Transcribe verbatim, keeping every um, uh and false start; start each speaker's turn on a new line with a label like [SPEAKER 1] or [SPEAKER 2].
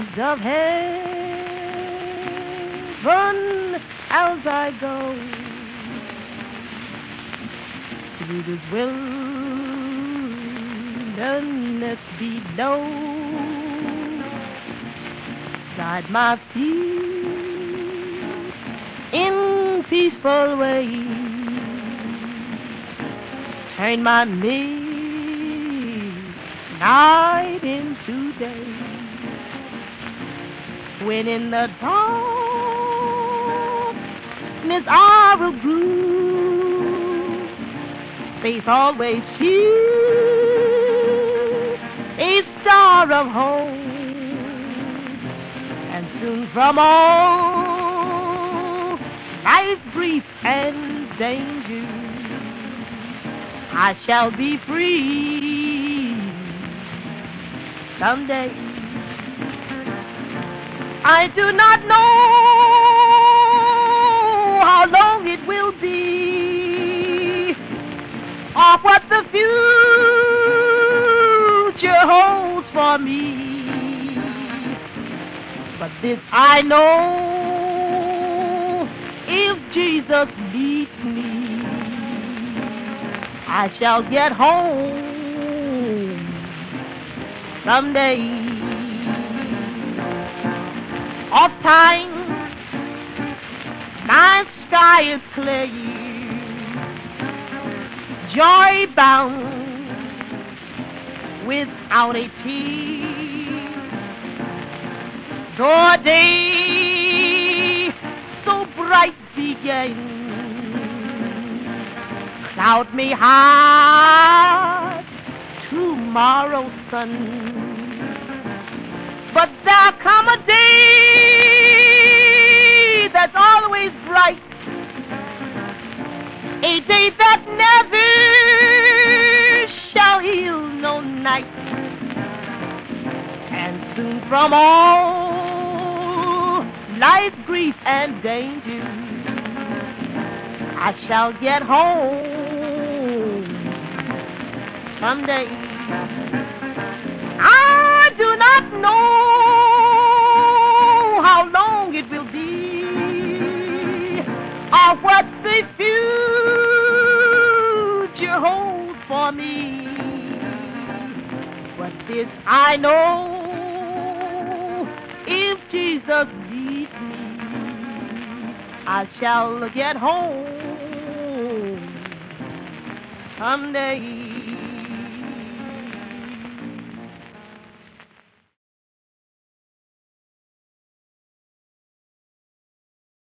[SPEAKER 1] of heaven as I go through this wilderness below. Guide my feet in peaceful ways. Turn my midnight into day. When in the darkness I will gloom, faith always shields a star of hope. And soon from all life's grief and danger I shall be free someday. I do not know how long it will be, or what the future holds for me. But this I know, if Jesus leads me, I shall get home someday. Oft times my sky is clear, joy bound without a tear. Though a day so bright began, cloud may hide tomorrow's sun, but there'll come a day that's always bright, a day that never shall heal no night. And soon from all life's grief and danger I shall get home someday. I do not know how long it will be, or what the future holds for me. But this I know, if Jesus leads me, I shall get home someday.